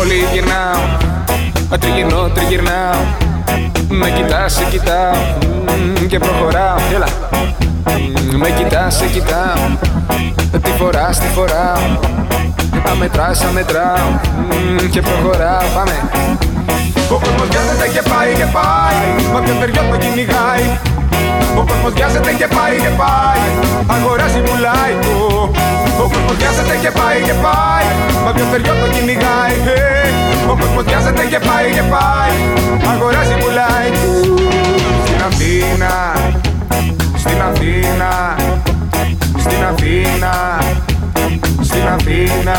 πόλη γυρνάω, τριγυρνώ, τριγυρνάω. Με κοιτάς, σε κοιτάω και προχωράω. Έλα. Με κοιτάς, σε κοιτάω. Τι φοράς, τι φοράω. Αμετράς, αμετράω και προχωράω. Πάμε. Ο κόσμος βιάζεται και πάει και πάει. Μα ποιο θεριό το κυνηγάει. Ο κόσμος βιάζεται και πάει και πάει. Αγοράζει, πουλάει. Ο κόσμος βιάζεται και πάει και πάει. Μα ποιο θεριό το κυνηγάει. Ο κόσμος βιάζεται και πάει και πάει. Αγοράζει, πουλάει. Στην Αθήνα, στην Αθήνα, στην Αθήνα, στην Αθήνα.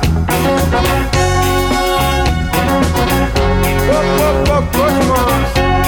Ο κόσμος.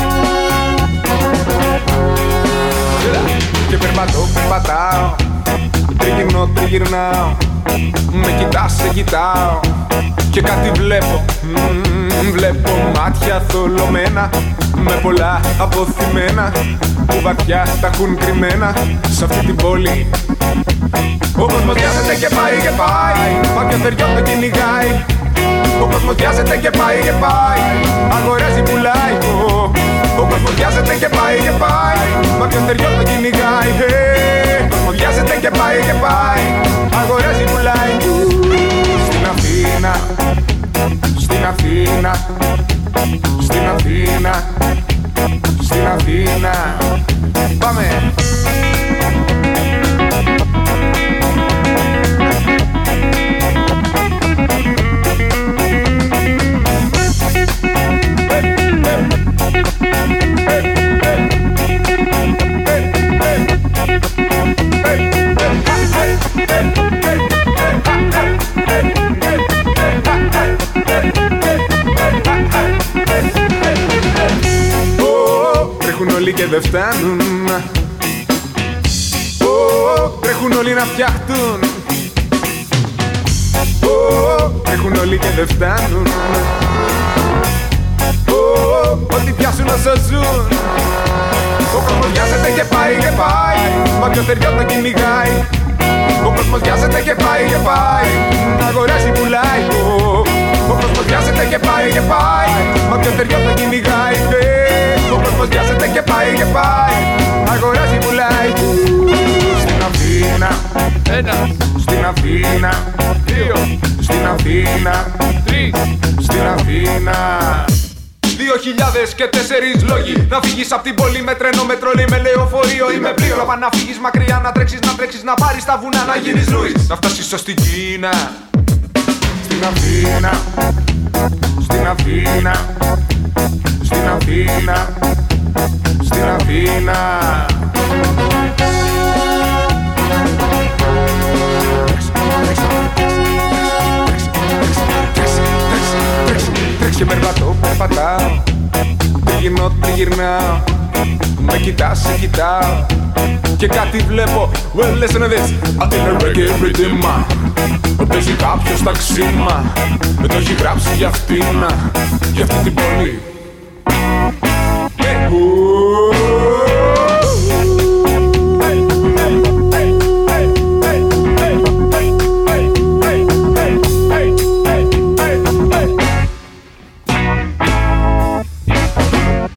Και περπατώ, περπατάω, τριγυρνώ, τριγυρνάω. Με κοιτάς, σε κοιτάω και κάτι βλέπω. Βλέπω μάτια θολωμένα με πολλά αποθυμένα που βαθιά τα έχουν κρυμμένα σε αυτή την πόλη. Ο κόσμος βιάζεται και πάει και πάει. Μα ποιο θεριό το κυνηγάει. Ο κόσμος βιάζεται και πάει και πάει. Αγοράζει, πουλάει. Ο κόσμος βιάζεται και πάει και πάει. Μα ποιο θεριό το κυνηγάει. Ο κόσμος βιάζεται και πάει και πάει. Αγοράζει, πουλάει. Στην Αθήνα, στην Αθήνα, στην Αθήνα, στην Αθήνα. Πάμε. Τρέχουν όλοι και δεν φτάνουν. Τρέχουν όλοι να φτιάχτουν. Τρέχουν όλοι και δεν φτάνουν. Ό,τι πιάσουν να σωζούν. Ο κόσμος βιάζεται και πάει και πάει. Μα ποιο θεριό το κυνηγάει. Ο κόσμος βιάζεται και πάει και πάει. Αγοράζει, πουλάει. Ο κόσμος βιάζεται και πάει και πάει. Μα ποιο θεριό το κυνηγάει. Ο κόσμος βιάζεται και πάει και πάει. Αγοράζει, πουλάει. Στην Αθήνα, ένα. Στην Αθήνα, δύο. Στην Αθήνα, τρεις. Στην Αθήνα. 2004 λόγοι να φύγεις απ' την πόλη με τρένο, με τρόλι, με λεωφορείο ή με πλοίο. Να φύγεις μακριά, να τρέξεις, να πάρεις τα βουνά, να γίνεις Λούις. Να φτάσεις ως την Κίνα. Στην Αθήνα, στην Αθήνα, στην Αθήνα, στην Αθήνα. Και περπατώ, περπατάω, τριγυρνώ, τριγυρνάω. Με κοιτάς, σε κοιτάω και κάτι βλέπω. Well, listen to this. Είναι reggae rhythm. Παίζει κάποιος ταξίμα. Το έχει γράψει για αυτήν, για αυτή την πόλη.